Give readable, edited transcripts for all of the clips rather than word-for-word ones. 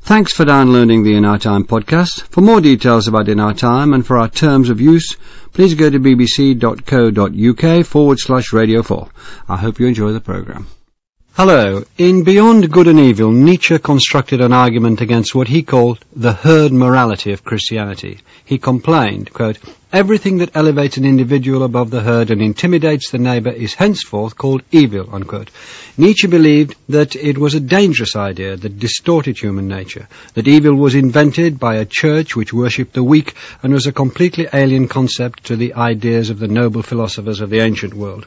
Thanks for downloading the In Our Time podcast. For more details about In Our Time and for our terms of use, please go to bbc.co.uk/Radio 4. I hope you enjoy the programme. Hello. In Beyond Good and Evil, Nietzsche constructed an argument against what he called the herd morality of Christianity. He complained, quote, "Everything that elevates an individual above the herd and intimidates the neighbour is henceforth called evil," unquote. Nietzsche believed that it was a dangerous idea that distorted human nature, that evil was invented by a church which worshipped the weak and was a completely alien concept to the ideas of the noble philosophers of the ancient world.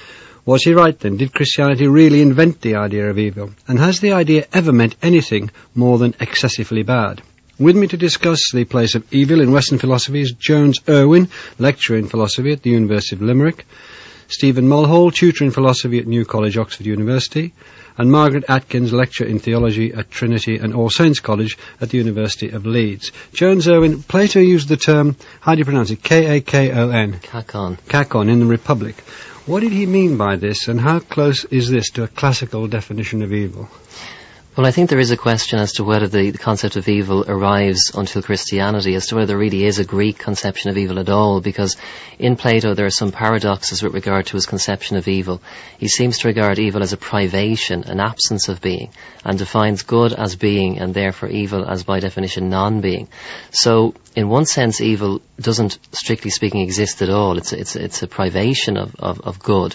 Was he right then? Did Christianity really invent the idea of evil? And has the idea ever meant anything more than excessively bad? With me to discuss the place of evil in Western philosophy is Jones Irwin, lecturer in philosophy at the University of Limerick, Stephen Mulhall, tutor in philosophy at New College, Oxford University, and Margaret Atkins, lecturer in theology at Trinity and All Saints College at the University of Leeds. Jones Irwin, Plato used the term, how do you pronounce it, K-A-K-O-N? Kakon. Kakon, in the Republic. What did he mean by this, and how close is this to a classical definition of evil? Well, I think there is a question as to whether the concept of evil arrives until Christianity, as to whether there really is a Greek conception of evil at all, because in Plato there are some paradoxes with regard to his conception of evil. He seems to regard evil as a privation, an absence of being, and defines good as being, and therefore evil as by definition non-being. So, in one sense, evil doesn't, strictly speaking, exist at all. It's a privation of good.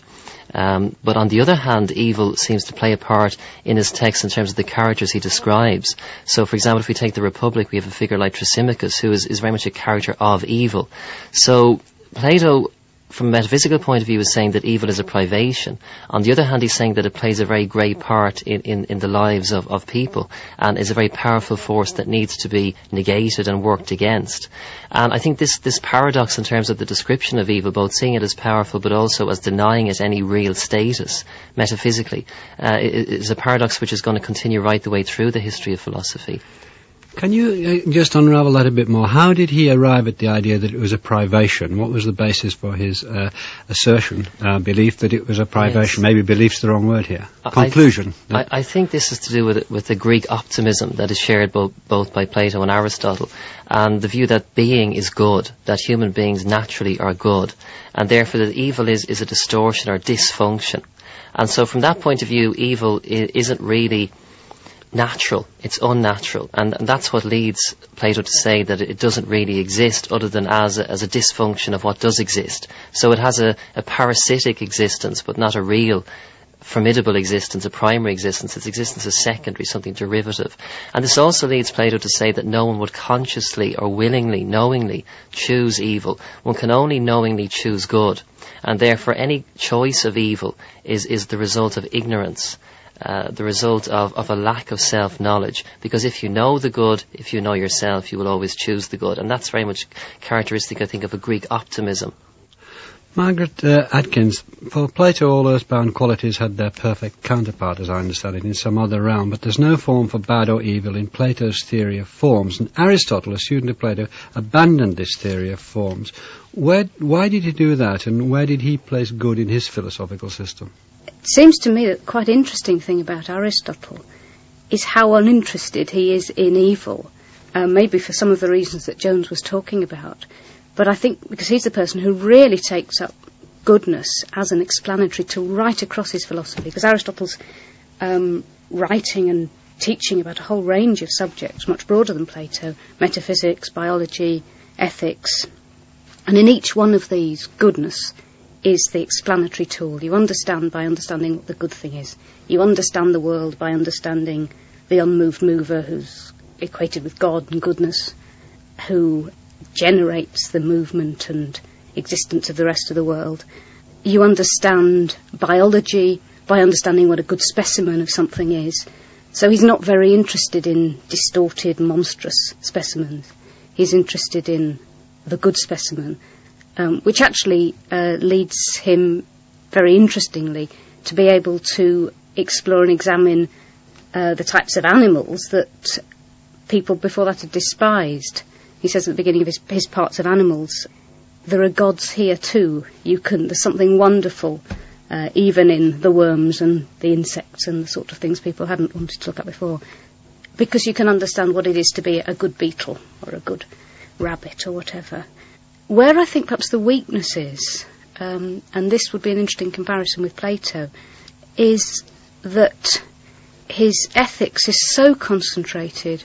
But on the other hand, evil seems to play a part in his text in terms of the characters he describes. So, for example, if we take the Republic, we have a figure like Thrasymachus, who is very much a character of evil. So, Plato, from a metaphysical point of view, is saying that evil is a privation. On the other hand, he's saying that it plays a very great part in the lives of people, and is a very powerful force that needs to be negated and worked against. And I think this paradox in terms of the description of evil, both seeing it as powerful but also as denying it any real status, metaphysically, is a paradox which is going to continue right the way through the history of philosophy. Can you just unravel that a bit more? How did he arrive at the idea that it was a privation? What was the basis for his assertion, belief that it was a privation? Yes. Maybe belief's the wrong word here. Conclusion. I think this is to do with the Greek optimism that is shared both by Plato and Aristotle, and the view that being is good, that human beings naturally are good, and therefore that evil is a distortion or dysfunction. And so from that point of view, evil isn't really natural, it's unnatural, and that's what leads Plato to say that it doesn't really exist other than as a dysfunction of what does exist. So it has a parasitic existence, but not a real formidable existence, a primary existence. Its existence is secondary, something derivative. And this also leads Plato to say that no one would consciously or willingly, knowingly choose evil. One can only knowingly choose good, and therefore any choice of evil is the result of ignorance. The result of a lack of self-knowledge, because if you know the good, if you know yourself, you will always choose the good, and that's very much characteristic, I think, of a Greek optimism. Margaret Atkins, for Plato all earthbound qualities had their perfect counterpart, as I understand it, in some other realm, but there's no form for bad or evil in Plato's theory of forms, and Aristotle, a student of Plato, abandoned this theory of forms. Why did he do that, and where did he place good in his philosophical system? It seems to me that quite interesting thing about Aristotle is how uninterested he is in evil, maybe for some of the reasons that Jones was talking about. But I think because he's the person who really takes up goodness as an explanatory tool right across his philosophy, because Aristotle's writing and teaching about a whole range of subjects, much broader than Plato, metaphysics, biology, ethics, and in each one of these, goodness is the explanatory tool. You understand by understanding what the good thing is. You understand the world by understanding the unmoved mover who's equated with God and goodness, who generates the movement and existence of the rest of the world. You understand biology by understanding what a good specimen of something is. So he's not very interested in distorted, monstrous specimens. He's interested in the good specimen, which actually leads him, very interestingly, to be able to explore and examine the types of animals that people before that had despised. He says at the beginning of his Parts of Animals, there are gods here too. There's something wonderful, even in the worms and the insects and the sort of things people hadn't wanted to look at before. because you can understand what it is to be a good beetle or a good rabbit or whatever. Where I think perhaps the weakness is, and this would be an interesting comparison with Plato, is that his ethics is so concentrated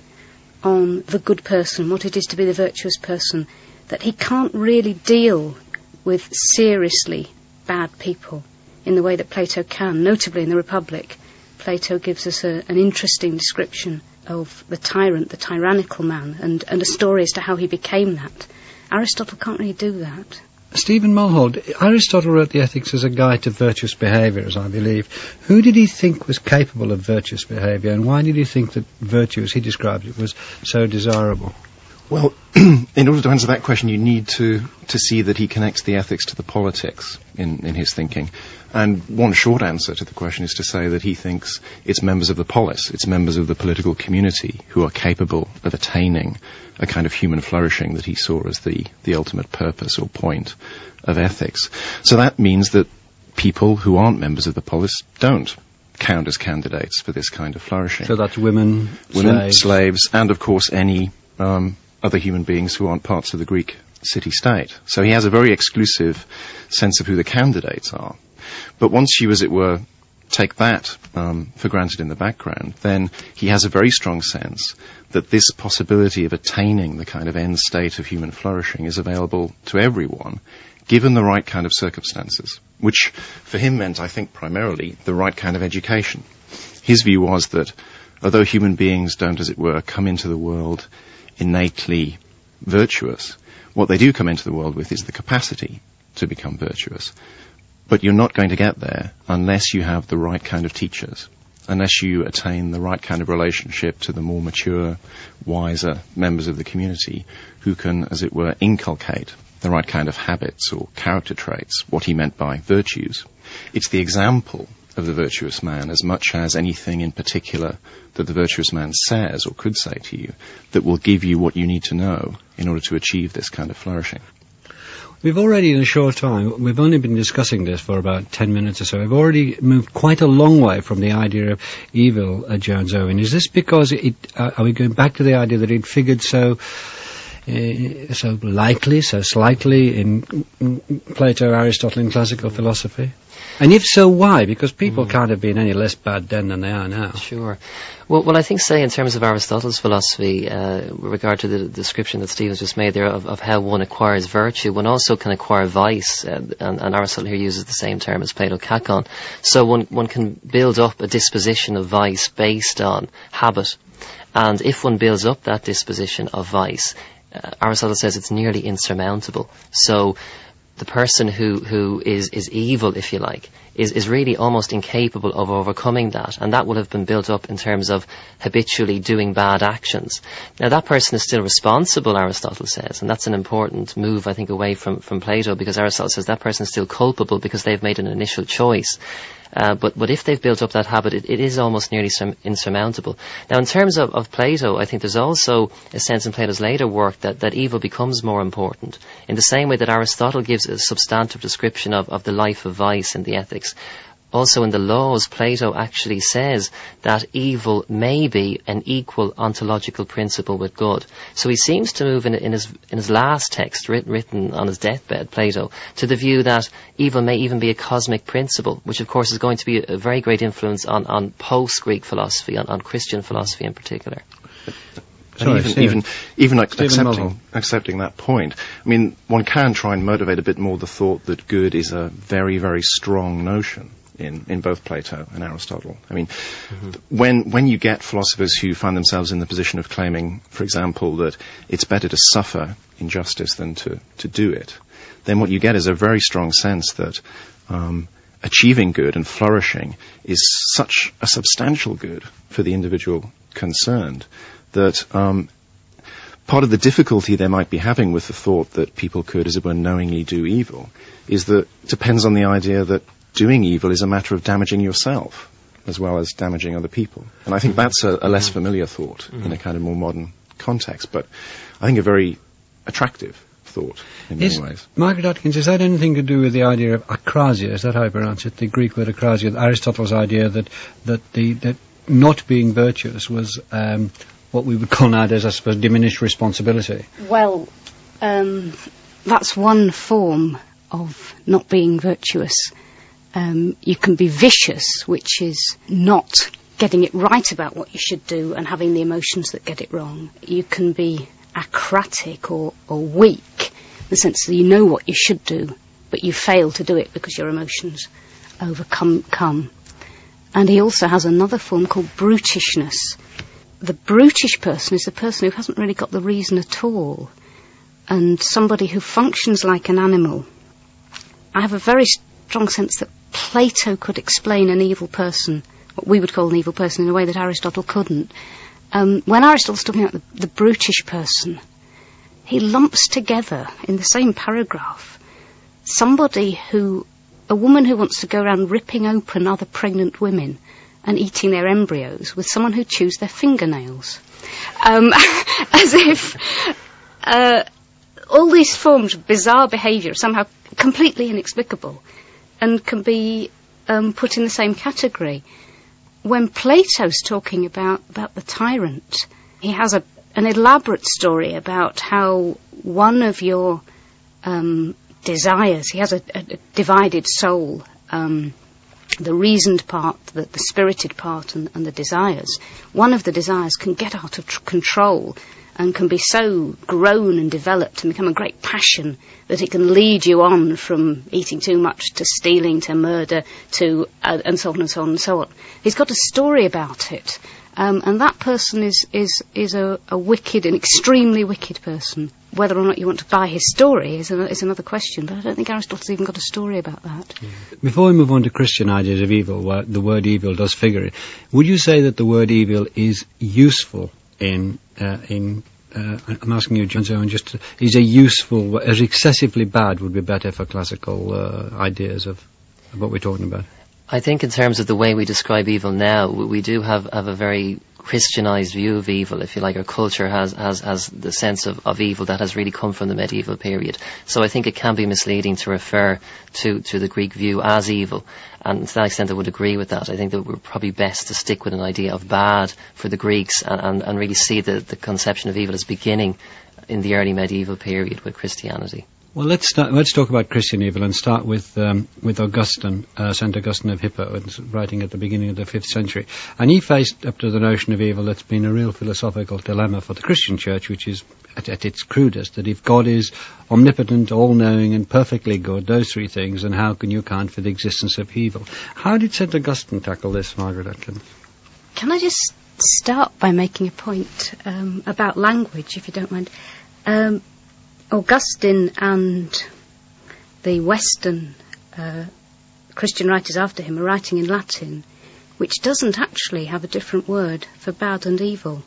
on the good person, what it is to be the virtuous person, that he can't really deal with seriously bad people in the way that Plato can. Notably in the Republic, Plato gives us an interesting description of the tyrant, the tyrannical man, and a story as to how he became that. Aristotle can't really do that. Stephen Mulhall, Aristotle wrote the Ethics as a guide to virtuous behaviour, as I believe. Who did he think was capable of virtuous behaviour, and why did he think that virtue, as he described it, was so desirable? Well, in order to answer that question, you need to see that he connects the ethics to the politics in his thinking. And one short answer to the question is to say that he thinks it's members of the polis, it's members of the political community who are capable of attaining a kind of human flourishing that he saw as the ultimate purpose or point of ethics. So that means that people who aren't members of the polis don't count as candidates for this kind of flourishing. So that's women, slaves, and of course any other human beings who aren't parts of the Greek city-state. So he has a very exclusive sense of who the candidates are. But once you, as it were, take that for granted in the background, then he has a very strong sense that this possibility of attaining the kind of end state of human flourishing is available to everyone, given the right kind of circumstances, which for him meant, I think, primarily the right kind of education. His view was that although human beings don't, as it were, come into the world innately virtuous, what they do come into the world with is the capacity to become virtuous. But you're not going to get there unless you have the right kind of teachers, unless you attain the right kind of relationship to the more mature, wiser members of the community who can, as it were, inculcate the right kind of habits or character traits, what he meant by virtues. It's the example of the virtuous man as much as anything in particular that the virtuous man says or could say to you that will give you what you need to know in order to achieve this kind of flourishing. We've already, in a short time, we've only been discussing this for about 10 minutes or so, we've already moved quite a long way from the idea of evil, Jones Owen. Is this because are we going back to the idea that it figured so likely, so slightly in Plato, Aristotle, and classical philosophy? And if so, why? Because people can't have been any less bad then than they are now. Sure. Well, I think, say, in terms of Aristotle's philosophy, with regard to the description that Stephen's just made there of how one acquires virtue, one also can acquire vice, and Aristotle here uses the same term as Plato, kakon. So one can build up a disposition of vice based on habit. And if one builds up that disposition of vice, Aristotle says it's nearly insurmountable. So the person who is evil, if you like, is really almost incapable of overcoming that, and that will have been built up in terms of habitually doing bad actions. Now that person is still responsible, Aristotle says, and that's an important move, I think, away from Plato, because Aristotle says that person is still culpable because they've made an initial choice. But if they've built up that habit, it is almost nearly insurmountable. Now, in terms of Plato, I think there's also a sense in Plato's later work that evil becomes more important. In the same way that Aristotle gives a substantive description of the life of vice in the Ethics, also in the Laws, Plato actually says that evil may be an equal ontological principle with good. So he seems to move in his last text, written on his deathbed, Plato, to the view that evil may even be a cosmic principle, which of course is going to be a very great influence on post-Greek philosophy, on Christian philosophy in particular. Even accepting that point, I mean, one can try and motivate a bit more the thought that good is a very, very strong notion in both Plato and Aristotle. I mean, when you get philosophers who find themselves in the position of claiming, for example, that it's better to suffer injustice than to do it, then what you get is a very strong sense that achieving good and flourishing is such a substantial good for the individual concerned that part of the difficulty they might be having with the thought that people could, as it were, knowingly do evil is that it depends on the idea that doing evil is a matter of damaging yourself as well as damaging other people. And I think that's a less familiar thought in a kind of more modern context, but I think a very attractive thought in many ways. Margaret Atkins, is that anything to do with the idea of akrasia? Is that how you pronounce it? The Greek word akrasia, Aristotle's idea that not being virtuous was what we would call nowadays, I suppose, diminished responsibility. Well, that's one form of not being virtuous. You can be vicious, which is not getting it right about what you should do and having the emotions that get it wrong. You can be acratic or weak, in the sense that you know what you should do, but you fail to do it because your emotions overcome. And he also has another form called brutishness. The brutish person is the person who hasn't really got the reason at all, and somebody who functions like an animal. I have a very strong sense that Plato could explain an evil person, what we would call an evil person, in a way that Aristotle couldn't. When Aristotle's talking about the brutish person, he lumps together in the same paragraph a woman who wants to go around ripping open other pregnant women and eating their embryos with someone who chews their fingernails. As if all these forms of bizarre behaviour are somehow completely inexplicable and can be put in the same category. When Plato's talking about the tyrant, he has an elaborate story about how one of your desires, he has a divided soul, the reasoned part, the spirited part, and the desires. One of the desires can get out of control and can be so grown and developed and become a great passion that it can lead you on from eating too much to stealing to murder to and so on and so on and so on. He's got a story about it, and that person is a wicked, an extremely wicked person. Whether or not you want to buy his story is another question, but I don't think Aristotle's even got a story about that. Yeah. Before we move on to Christian ideas of evil, where the word evil does figure, would you say that the word evil is useful I'm asking you, John Owen, is a useful, as excessively bad would be better for classical ideas of what we're talking about? I think in terms of the way we describe evil now, we do have a very Christianized view of evil, if you like. Our culture has the sense of evil that has really come from the medieval period. So I think it can be misleading to refer to the Greek view as evil. And to that extent I would agree with that. I think that we're probably best to stick with an idea of bad for the Greeks and really see the conception of evil as beginning in the early medieval period with Christianity. Well, let's talk about Christian evil and start with Augustine, St. Augustine of Hippo, writing at the beginning of the 5th century. And he faced up to the notion of evil that's been a real philosophical dilemma for the Christian church, which is at its crudest, that if God is omnipotent, all-knowing and perfectly good, those three things, then how can you account for the existence of evil? How did St. Augustine tackle this, Margaret Atkins? Can I just start by making a point about language, if you don't mind? Augustine and the Western Christian writers after him are writing in Latin, which doesn't actually have a different word for bad and evil.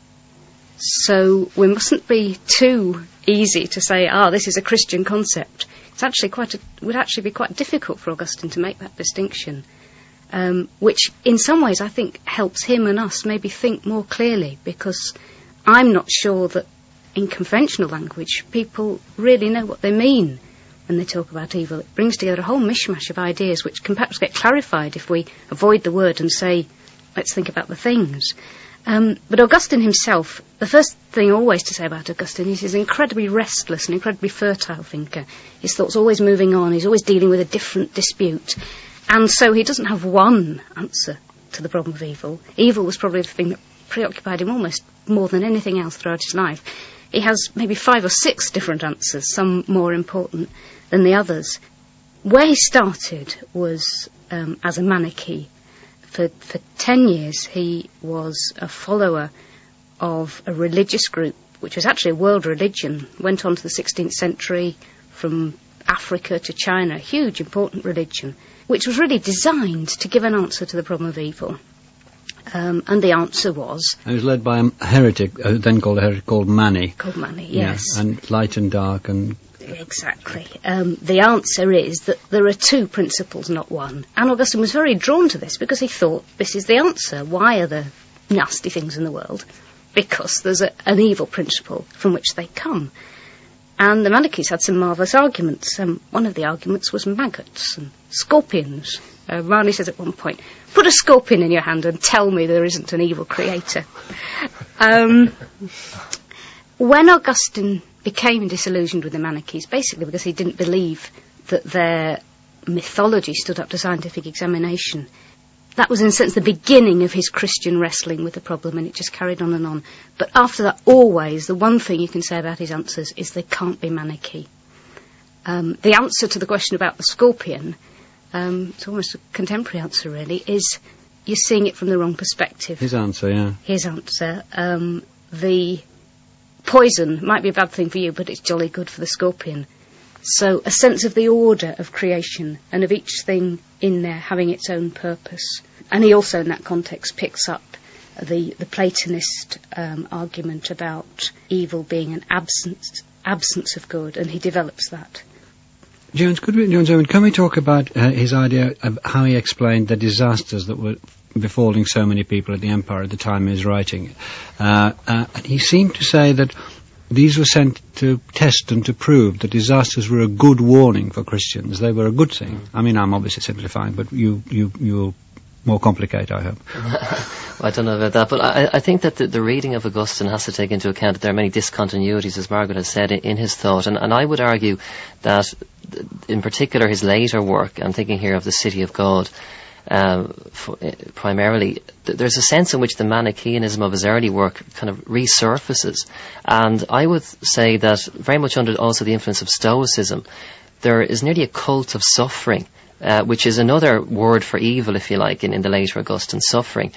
So we mustn't be too easy to say, this is a Christian concept. It's actually would actually be quite difficult for Augustine to make that distinction, which in some ways I think helps him and us maybe think more clearly, because I'm not sure that in conventional language people really know what they mean when they talk about evil. It brings together a whole mishmash of ideas which can perhaps get clarified if we avoid the word and say, let's think about the things. But Augustine himself, the first thing always to say about Augustine is he's an incredibly restless and incredibly fertile thinker. His thought's always moving on, he's always dealing with a different dispute. And so he doesn't have one answer to the problem of evil. Evil was probably the thing that preoccupied him almost more than anything else throughout his life. He has maybe 5 or 6 different answers, some more important than the others. Where he started was as a Manichae. For 10 years he was a follower of a religious group, which was actually a world religion, went on to the 16th century from Africa to China, a huge important religion, which was really designed to give an answer to the problem of evil. And the answer was... It was led by a heretic, then called a heretic, called Mani. Called Mani, yes. Yeah, and light and dark and... Exactly. The answer is that there are 2 principles, not one. And Augustine was very drawn to this because he thought, this is the answer. Why are there nasty things in the world? Because there's an evil principle from which they come. And the Manichees had some marvellous arguments. One of the arguments was maggots and scorpions. Rani says at one point, put a scorpion in your hand and tell me there isn't an evil creator. When Augustine became disillusioned with the Manichees, basically because he didn't believe that their mythology stood up to scientific examination, that was in a sense the beginning of his Christian wrestling with the problem, and it just carried on and on. But after that, always, the one thing you can say about his answers is they can't be Manichae. The answer to the question about the scorpion, it's almost a contemporary answer really, is you're seeing it from the wrong perspective. His answer, yeah. His answer. The poison might be a bad thing for you, but it's jolly good for the scorpion. So a sense of the order of creation and of each thing in there having its own purpose. And he also, in that context, picks up the Platonist argument about evil being an absence of good, and he develops that. Jones, can we talk about his idea of how he explained the disasters that were befalling so many people at the Empire at the time he was writing? And he seemed to say that these were sent to test and to prove that disasters were a good warning for Christians. They were a good thing. I mean, I'm obviously simplifying, but you'll more complicate, I hope. Well, I don't know about that, but I think that the reading of Augustine has to take into account that there are many discontinuities, as Margaret has said, in his thought. And I would argue that, in particular, his later work, I'm thinking here of the City of God, primarily, there's a sense in which the Manichaeanism of his early work kind of resurfaces. And I would say that, very much under also the influence of Stoicism, there is nearly a cult of suffering, which is another word for evil, if you like, in the later Augustine suffering,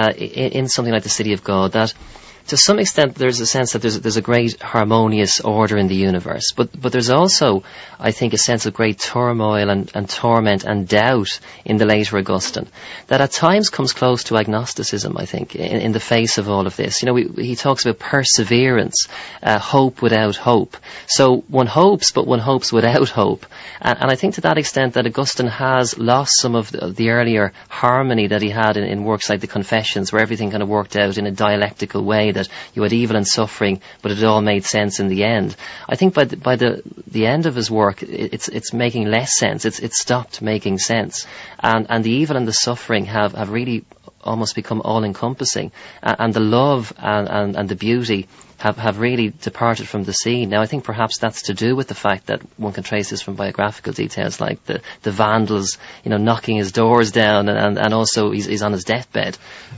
in something like the City of God, that to some extent there's a sense that there's a great harmonious order in the universe, but there's also, I think, a sense of great turmoil and torment and doubt in the later Augustine that at times comes close to agnosticism, I think, in the face of all of this. You know, he talks about perseverance, hope without hope. So one hopes, but one hopes without hope. And I think to that extent that Augustine has lost some of the earlier harmony that he had in works like the Confessions, where everything kind of worked out in a dialectical way, that you had evil and suffering, but it all made sense in the end. I think by the end of his work, it's making less sense. It's stopped making sense, and the evil and the suffering have really almost become all-encompassing, and the love and the beauty have really departed from the scene. Now, I think perhaps that's to do with the fact that one can trace this from biographical details, like the Vandals, knocking his doors down, and also he's on his deathbed.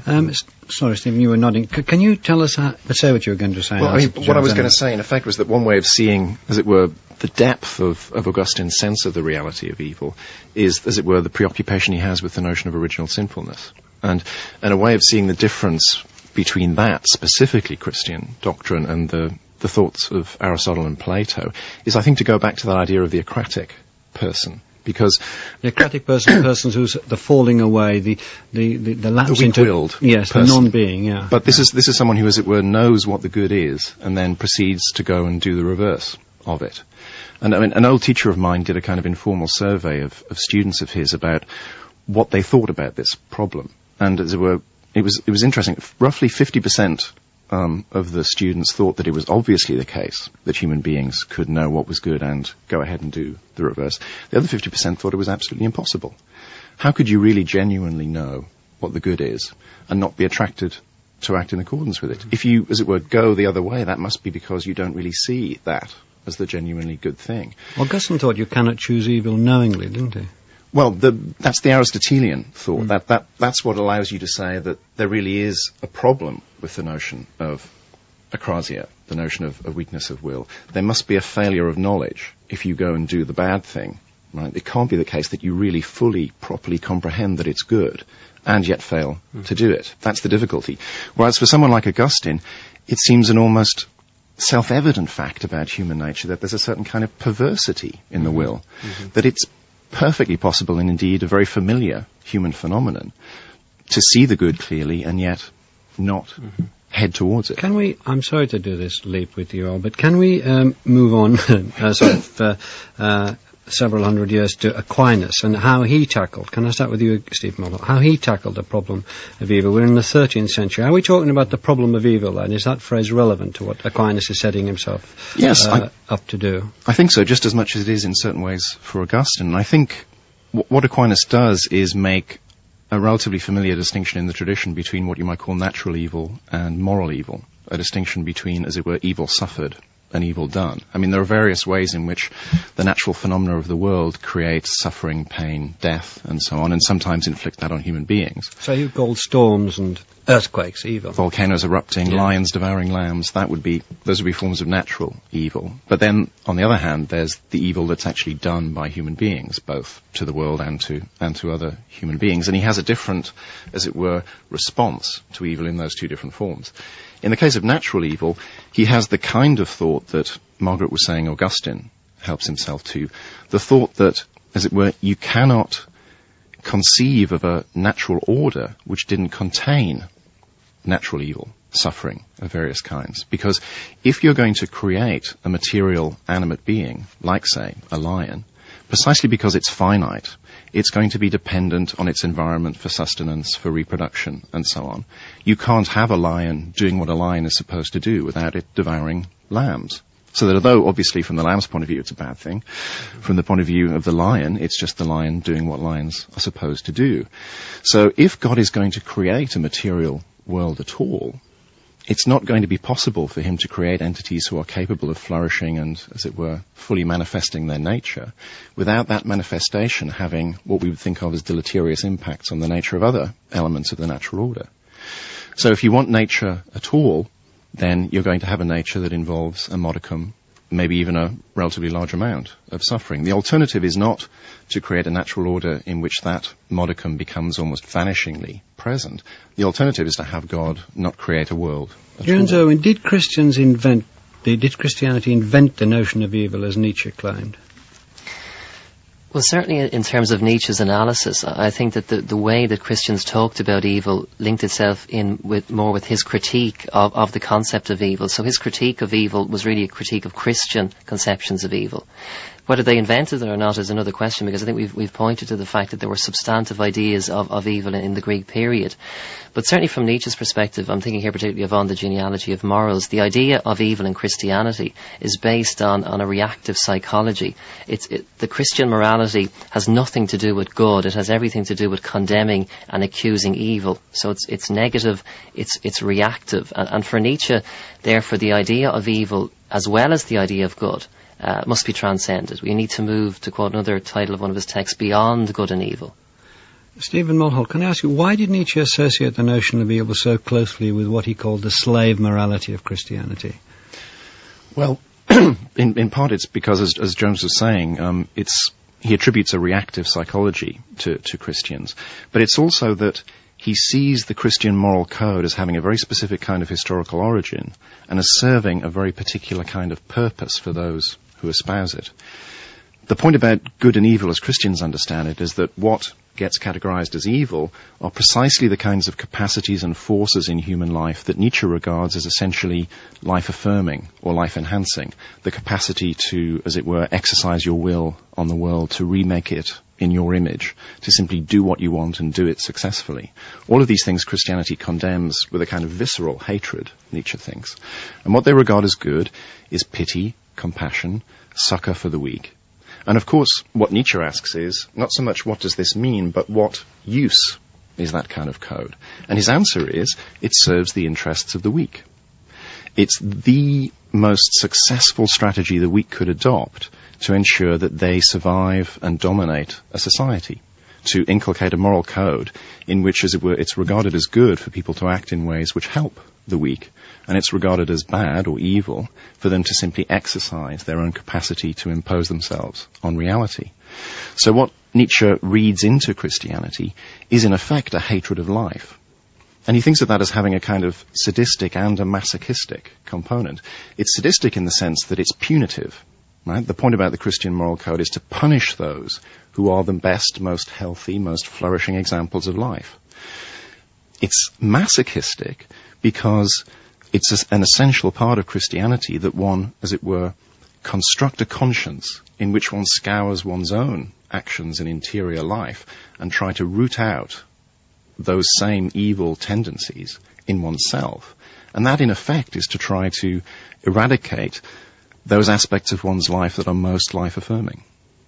Sorry, Stephen, you were nodding. Can you tell us, say what you were going to say? Well, what I was going to say, in effect, was that one way of seeing, as it were, the depth of Augustine's sense of the reality of evil is, as it were, the preoccupation he has with the notion of original sinfulness. And a way of seeing the difference between that, specifically Christian doctrine, and the thoughts of Aristotle and Plato, is, I think, to go back to that idea of the acratic person. Because the acratic person, persons who's the falling away, the lapse into weak-willed, yes, person. The non-being, yeah. But this is someone who, as it were, knows what the good is, and then proceeds to go and do the reverse of it. And I mean, an old teacher of mine did a kind of informal survey of students of his about what they thought about this problem, and as it were, it was interesting. Roughly 50% of the students thought that it was obviously the case that human beings could know what was good and go ahead and do the reverse. The other 50% thought it was absolutely impossible. How could you really genuinely know what the good is and not be attracted to act in accordance with it? If you, as it were, go the other way, that must be because you don't really see that as the genuinely good thing. Augustine thought you cannot choose evil knowingly, didn't he? Well, that's the Aristotelian thought. That's what allows you to say that there really is a problem with the notion of akrasia, the notion of weakness of will. There must be a failure of knowledge if you go and do the bad thing, right? It can't be the case that you really fully, properly comprehend that it's good and yet fail to do it. That's the difficulty. Whereas for someone like Augustine, it seems an almost self-evident fact about human nature that there's a certain kind of perversity in the will, that it's perfectly possible, and indeed a very familiar human phenomenon, to see the good clearly and yet not head towards it. Can we, I'm sorry to do this leap with you all, but can we move on, several hundred years to Aquinas and how he tackled, can I start with you, Stephen Mulhall, how he tackled the problem of evil. We're in the 13th century. Are we talking about the problem of evil then? Is that phrase relevant to what Aquinas is setting himself up to do? I think so, just as much as it is in certain ways for Augustine. And I think what Aquinas does is make a relatively familiar distinction in the tradition between what you might call natural evil and moral evil, a distinction between, as it were, evil suffered and evil done. I mean, there are various ways in which the natural phenomena of the world create suffering, pain, death, and so on, and sometimes inflict that on human beings. So you call storms and earthquakes evil? Volcanoes erupting, lions devouring lambs, those would be forms of natural evil. But then, on the other hand, there's the evil that's actually done by human beings, both to the world and to other human beings. And he has a different, as it were, response to evil in those two different forms. In the case of natural evil, he has the kind of thought that Margaret was saying Augustine helps himself to. The thought that, as it were, you cannot conceive of a natural order which didn't contain natural evil, suffering of various kinds. Because if you're going to create a material, animate being, like, say, a lion, precisely because it's finite, it's going to be dependent on its environment for sustenance, for reproduction, and so on. You can't have a lion doing what a lion is supposed to do without it devouring lambs. So that although, obviously, from the lamb's point of view, it's a bad thing, from the point of view of the lion, it's just the lion doing what lions are supposed to do. So if God is going to create a material world at all, it's not going to be possible for him to create entities who are capable of flourishing and, as it were, fully manifesting their nature, without that manifestation having what we would think of as deleterious impacts on the nature of other elements of the natural order. So if you want nature at all, then you're going to have a nature that involves a modicum, maybe even a relatively large amount of suffering. The alternative is not to create a natural order in which that modicum becomes almost vanishingly present. The alternative is to have God not create a world at all. So, did Christianity invent the notion of evil as Nietzsche claimed? Well, certainly in terms of Nietzsche's analysis, I think that the way that Christians talked about evil linked itself in more with his critique of the concept of evil. So his critique of evil was really a critique of Christian conceptions of evil. Whether they invented it or not is another question, because I think we've pointed to the fact that there were substantive ideas of evil in the Greek period. But certainly from Nietzsche's perspective, I'm thinking here particularly of On the Genealogy of Morals, the idea of evil in Christianity is based on a reactive psychology. The Christian morality has nothing to do with good. It has everything to do with condemning and accusing evil. So it's negative, it's reactive. And for Nietzsche, therefore, the idea of evil, as well as the idea of good, must be transcended. We need to move, to quote another title of one of his texts, beyond good and evil. Stephen Mulhall, can I ask you, why did Nietzsche associate the notion of evil so closely with what he called the slave morality of Christianity? Well, in part it's because, as Jones was saying, he attributes a reactive psychology to Christians. But it's also that he sees the Christian moral code as having a very specific kind of historical origin and as serving a very particular kind of purpose for those who espouse it. The point about good and evil as Christians understand it is that what gets categorized as evil are precisely the kinds of capacities and forces in human life that Nietzsche regards as essentially life-affirming or life-enhancing. The capacity to, as it were, exercise your will on the world, to remake it in your image, to simply do what you want and do it successfully. All of these things Christianity condemns with a kind of visceral hatred, Nietzsche thinks. And what they regard as good is pity, compassion, succor for the weak. And of course, what Nietzsche asks is, not so much what does this mean, but what use is that kind of code? And his answer is, it serves the interests of the weak. It's the most successful strategy the weak could adopt to ensure that they survive and dominate a society, to inculcate a moral code in which, as it were, it's regarded as good for people to act in ways which help the weak, and it's regarded as bad or evil for them to simply exercise their own capacity to impose themselves on reality. So what Nietzsche reads into Christianity is in effect a hatred of life. And he thinks of that as having a kind of sadistic and a masochistic component. It's sadistic in the sense that it's punitive. Right? The point about the Christian moral code is to punish those who are the best, most healthy, most flourishing examples of life. It's masochistic because it's an essential part of Christianity that one, as it were, construct a conscience in which one scours one's own actions and interior life and try to root out those same evil tendencies in oneself. And that, in effect, is to try to eradicate those aspects of one's life that are most life-affirming.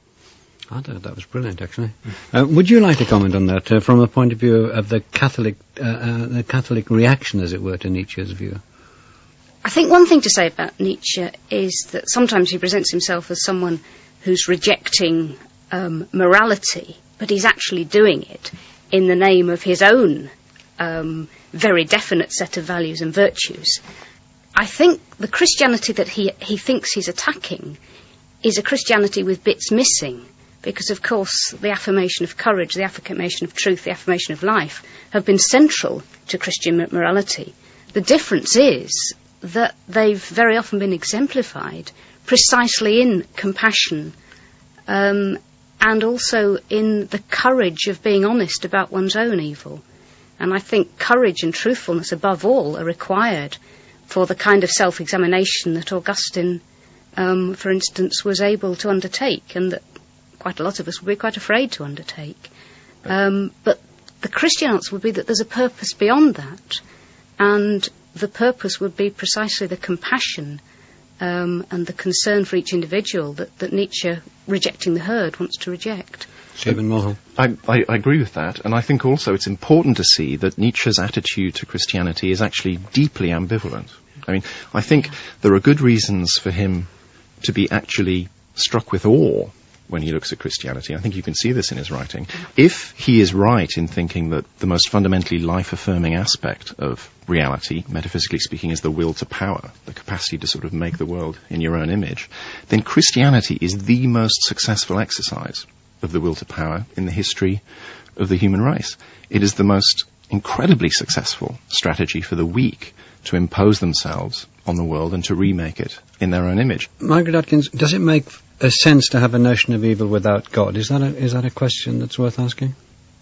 I thought that was brilliant, actually. Would you like to comment on that from the point of view of the Catholic reaction, as it were, to Nietzsche's view? I think one thing to say about Nietzsche is that sometimes he presents himself as someone who's rejecting morality, but he's actually doing it in the name of his own very definite set of values and virtues. I think the Christianity that he thinks he's attacking is a Christianity with bits missing, because, of course, the affirmation of courage, the affirmation of truth, the affirmation of life have been central to Christian morality. The difference is that they've very often been exemplified precisely in compassion and also in the courage of being honest about one's own evil. And I think courage and truthfulness, above all, are required for the kind of self-examination that Augustine, for instance, was able to undertake, and that quite a lot of us would be quite afraid to undertake. But the Christian answer would be that there's a purpose beyond that, and the purpose would be precisely the compassion and the concern for each individual that Nietzsche, rejecting the herd, wants to reject. Stephen Mulhall. I agree with that, and I think also it's important to see that Nietzsche's attitude to Christianity is actually deeply ambivalent. I mean, I think there are good reasons for him to be actually struck with awe when he looks at Christianity. I think you can see this in his writing. If he is right in thinking that the most fundamentally life-affirming aspect of reality, metaphysically speaking, is the will to power, the capacity to sort of make the world in your own image, then Christianity is the most successful exercise of the will to power in the history of the human race. It is the most incredibly successful strategy for the weak to impose themselves on the world and to remake it in their own image. Margaret Atkins, does it make a sense to have a notion of evil without God? Is that a question that's worth asking?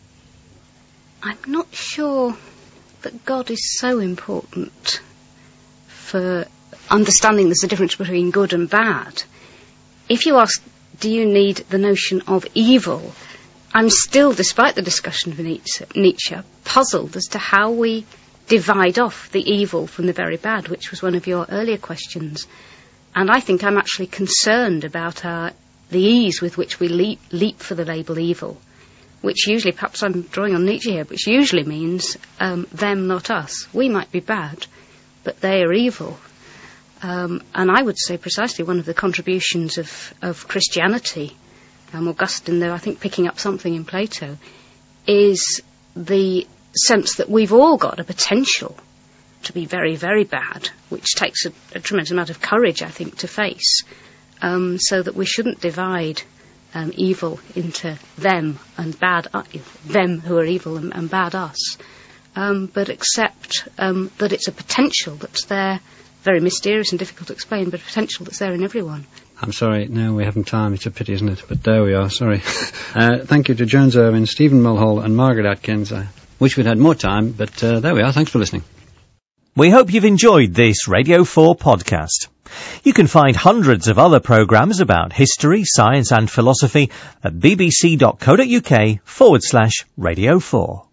I'm not sure that God is so important for understanding there's a difference between good and bad. If you ask, do you need the notion of evil, I'm still, despite the discussion of Nietzsche, puzzled as to how we divide off the evil from the very bad, which was one of your earlier questions. And I think I'm actually concerned about the ease with which we leap for the label evil, which usually, perhaps I'm drawing on Nietzsche here, which usually means them, not us. We might be bad, but they are evil. And I would say precisely one of the contributions of Christianity, Augustine, though I think picking up something in Plato, is the sense that we've all got a potential to be very, very bad, which takes a tremendous amount of courage, I think, to face, so that we shouldn't divide evil into them and bad, them who are evil and bad us, but accept that it's a potential that's there, very mysterious and difficult to explain, but a potential that's there in everyone. I'm sorry, no, we haven't time. It's a pity, isn't it? But there we are, sorry. Thank you to Jones Irwin, Stephen Mulhall and Margaret Atkins. I wish we'd had more time, but there we are. Thanks for listening. We hope you've enjoyed this Radio 4 podcast. You can find hundreds of other programmes about history, science and philosophy at bbc.co.uk/Radio 4.